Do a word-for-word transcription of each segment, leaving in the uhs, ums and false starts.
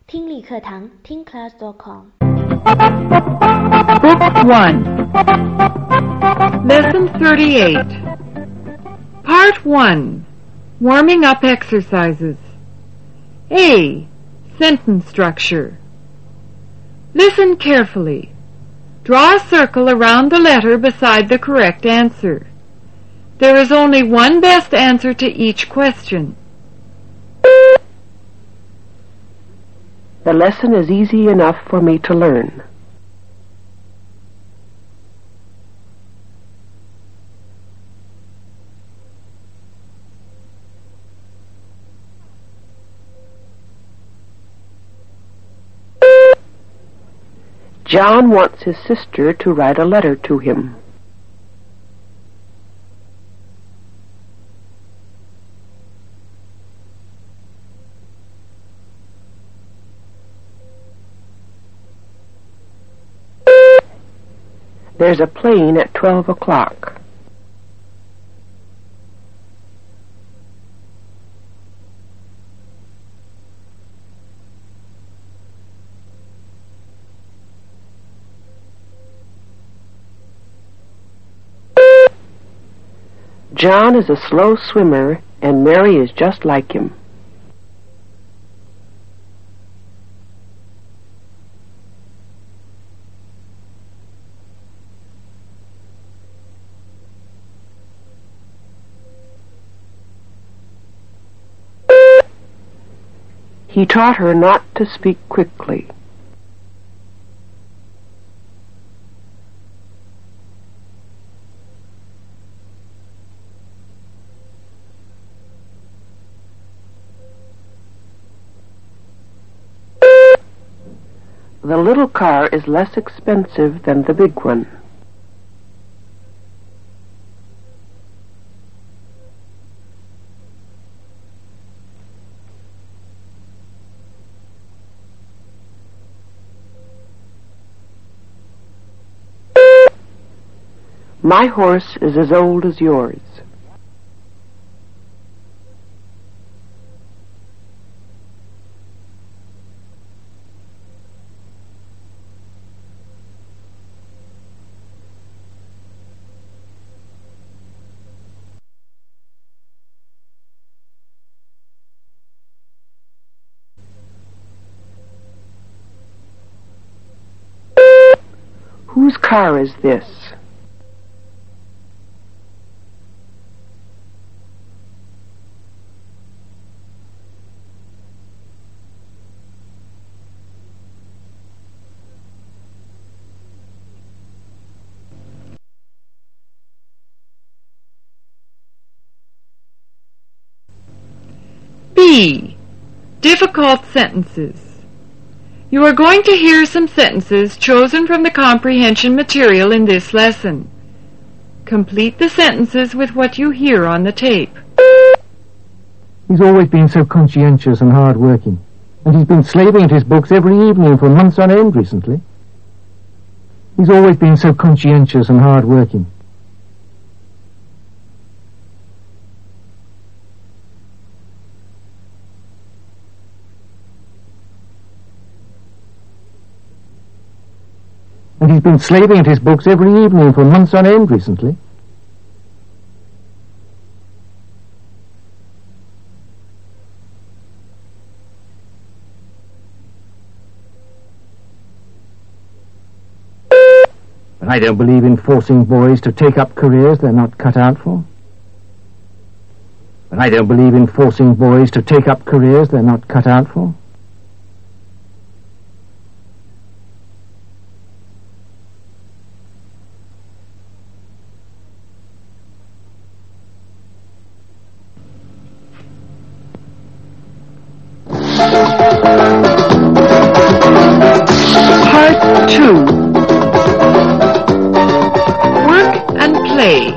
听力课堂听 class dot com Book one Lesson thirty-eight Part one Warming up exercises A. Sentence structure. Listen carefully. Draw a circle around the letter beside the correct answer. There is only one best answer to each question. The lesson is easy enough for me to learn. John wants his sister to write a letter to him. There's a plane at twelve o'clock. John is a slow swimmer, and Mary is just like him. He taught her not to speak quickly. The little car is less expensive than the big one. My horse is as old as yours. Whose car is this? B. Difficult sentences. You are going to hear some sentences chosen from the comprehension material in this lesson. Complete the sentences with what you hear on the tape. He's always been so conscientious and hard-working, and he's been slaving at his books every evening for months on end recently. He's always been so conscientious and hard-working. And he's been slaving at his books every evening for months on end recently. But I don't believe in forcing boys to take up careers they're not cut out for. But I don't believe in forcing boys to take up careers they're not cut out for. Part two Work and Play.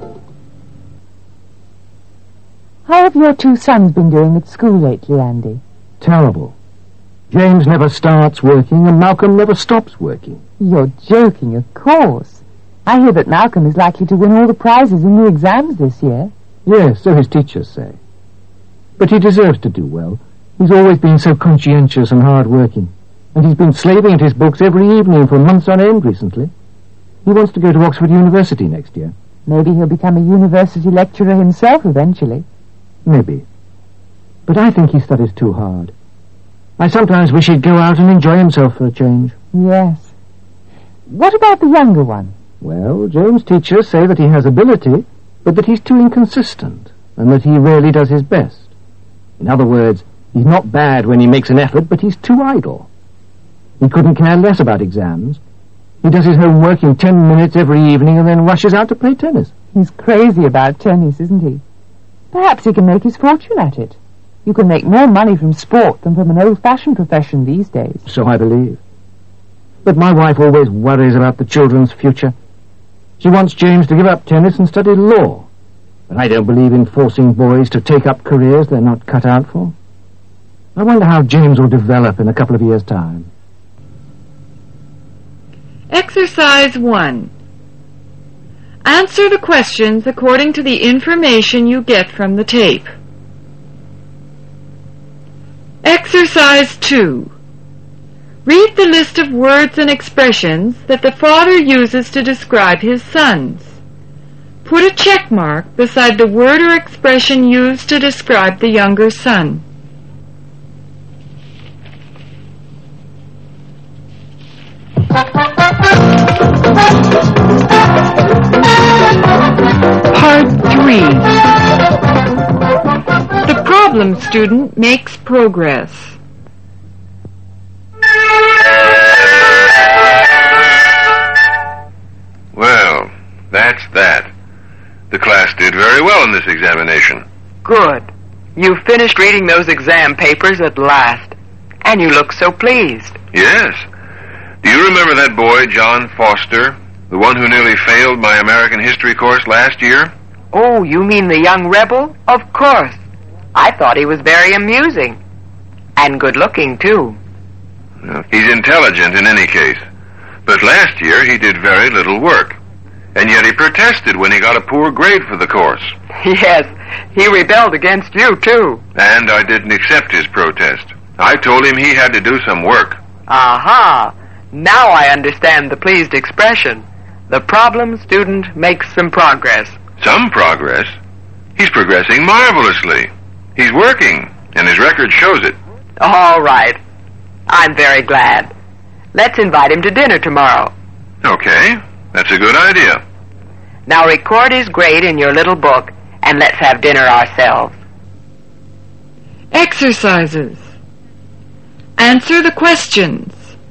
How have your two sons been doing at school lately, Andy? Terrible. James never starts working and Malcolm never stops working. You're joking, of course. I hear that Malcolm is likely to win all the prizes in the exams this year. Yes, so his teachers say. But he deserves to do well. He's always been so conscientious and hard-working, and he's been slaving at his books every evening for months on end recently. He wants to go to Oxford University next year. Maybe he'll become a university lecturer himself eventually. Maybe. But I think he studies too hard. I sometimes wish he'd go out and enjoy himself for a change. Yes. What about the younger one? Well, James' teachers say that he has ability, but that he's too inconsistent, and that he rarely does his best. In other words, he's not bad when he makes an effort, but he's too idle. He couldn't care less about exams. He does his homework in ten minutes every evening and then rushes out to play tennis. He's crazy about tennis, isn't he? Perhaps he can make his fortune at it. You can make more money from sport than from an old-fashioned profession these days. So I believe. But my wife always worries about the children's future. She wants James to give up tennis and study law. But I don't believe in forcing boys to take up careers they're not cut out for. I wonder how James will develop in a couple of years' time. Exercise one. Answer the questions according to the information you get from the tape. Exercise two. Read the list of words and expressions that the father uses to describe his sons. Put a check mark beside the word or expression used to describe the younger son. Part three. The problem student makes progress. Well, that's that. The class did very well in this examination. Good. You've finished reading those exam papers at last. And you look so pleased. Yes. Do you remember that boy, John Foster, the one who nearly failed my American history course last year? Oh, you mean the young rebel? Of course. I thought he was very amusing. And good-looking, too. Well, he's intelligent in any case. But last year he did very little work. And yet he protested when he got a poor grade for the course. Yes, he rebelled against you, too. And I didn't accept his protest. I told him he had to do some work. Aha! Now I understand the pleased expression. The problem student makes some progress. Some progress? He's progressing marvelously. He's working, and his record shows it. All right. I'm very glad. Let's invite him to dinner tomorrow. Okay, that's a good idea. Now record his grade in your little book, and let's have dinner ourselves. Exercises. Answer the questions.